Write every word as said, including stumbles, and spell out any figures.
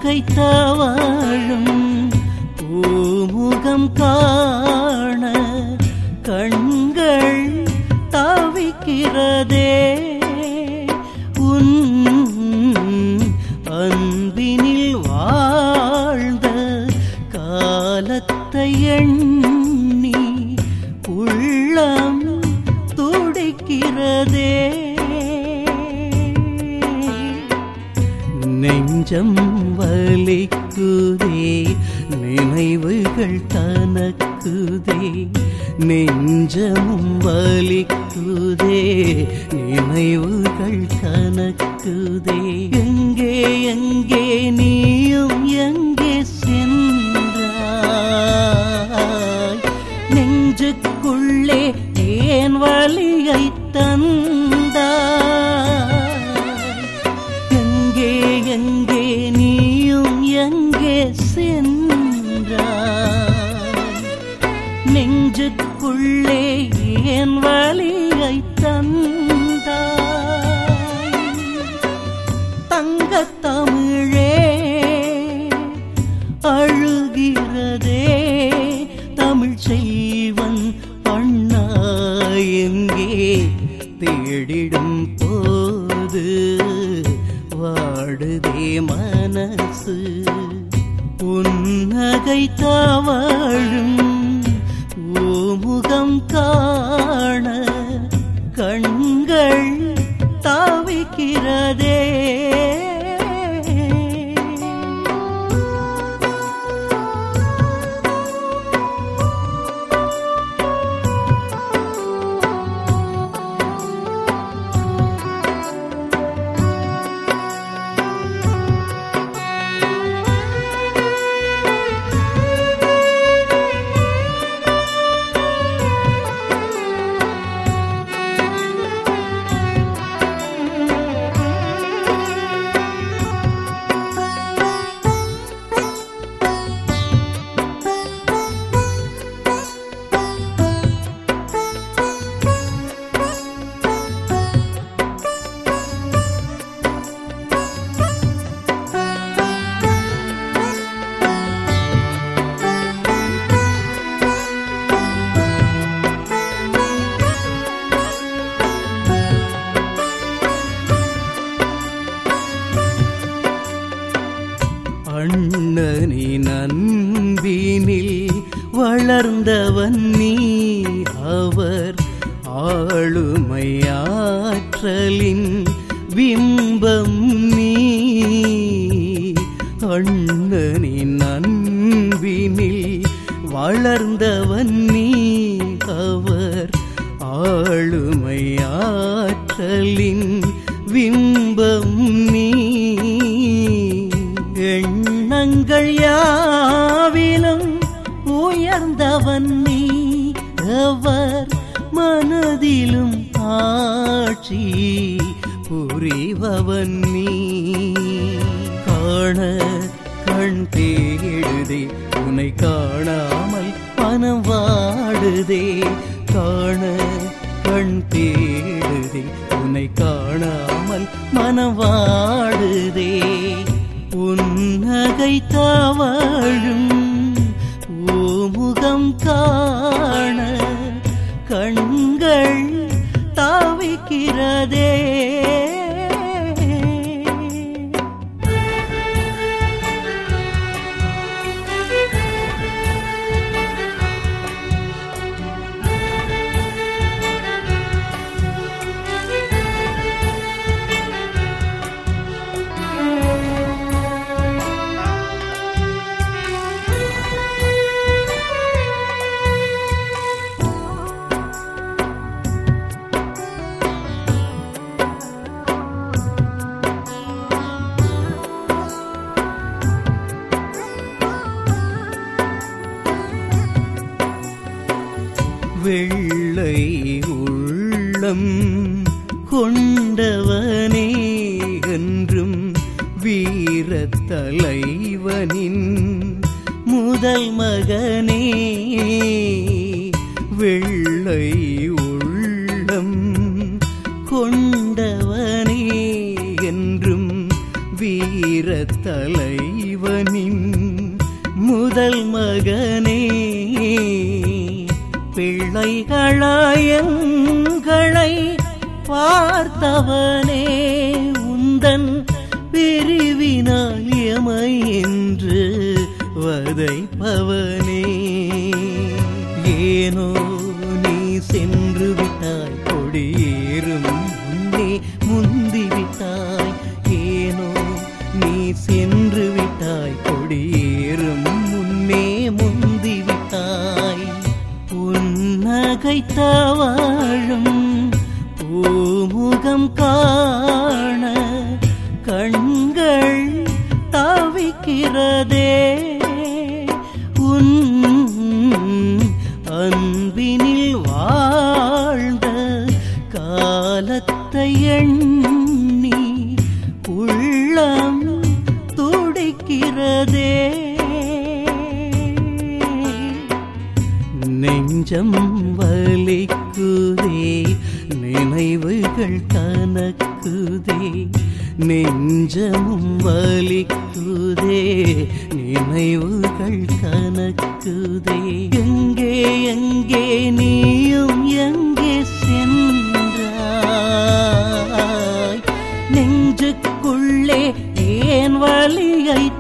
வாழும் பூமுகம் காண கண்கள் தவிக்கிறதே உன் அன்பினில் வாழ்ந்த காலத்தை எண்ணி உள்ளம் துடிக்கிறதே நெஞ்சம் வலிக்குதே நினைவுகள் தனக்குதே நெஞ்சமும் வலிக்குதே நினைவுகள் கனக்குதே எங்கே எங்கே நீயும் எங்கே சென்றாய் நெஞ்சுக்குள்ளே ஏன் வலியை தந்தாய் எங்கே எங்கே நீயும் எங்கே சென்றாய் நெஞ்சுக்குள்ளே ஏன் வலியை தந்தாய் தங்கத் தமிழே அழுகிறதே தமிழ் செய்வன் அண்ணா எங்கே தேடிடும் போது வாடுதே மனசு புன்னகை தவழும் பூமுகம் காண கண்கள் தவிக்கிறதே அண்ணனின் அன்பினில் வளர்ந்தவன் நீ அவர் ஆளுமையாற்றலின் பிம்பம் நீ அண்ணனின் அன்பினில் வளர்ந்தவன் நீ அவர் ஆளுமையாற்றலின் பிம்பம் நீ எண்ணங்கள் யாவிலும் உயர்ந்தவன் நீ அவர் மனதிலும் ஆட்சி புரிபவன் நீ காண கண் தேடுதே உன்னை காணாமல் மனம் வாடுதே காண கண் தேடுதே உன்னை காணாமல் மனம் வாடுதே புன்னகை தவழும் பூமுகம் காண கண்கள் தவிக்கிறதே வெள்ளை உள்ளம் கொண்டவனே என்றும் வீரத் தலைவனின் முதல் மகனே வெள்ளை உள்ளம் கொண்டவனே என்றும் வீரத் தலைவனின் மகனே பிள்ளைகளாயங்களை பார்த்தவனே உந்தன் பிரிவினால் எமை என்று வதைப்பவனே ஏனோ நீ சென்று விட்டாய் கொடியேறும் முன்னே முந்திவிட்டாய் ஏனோ நீ சென்று விட்டாய் கொடியேறும் முன்னே முந்திவிட்டாய் புன்னகைத்த வாழும் பூமுகம் காண கண்கள் தவிக்கிறதே உன் அன்பினில் வாழ்ந்த காலத்தை எண்ணி உள்ளம் துடிக்கிறதே நெஞ்சம் வலிக்குதே நினைவுகள் கனக்குதே நெஞ்சமும் வலிக்குதே நினைவுகள் கனக்குதே எங்கே எங்கே நீயும் எங்கே சென்றாய் நெஞ்சுக்குள்ளே ஏன் வலியை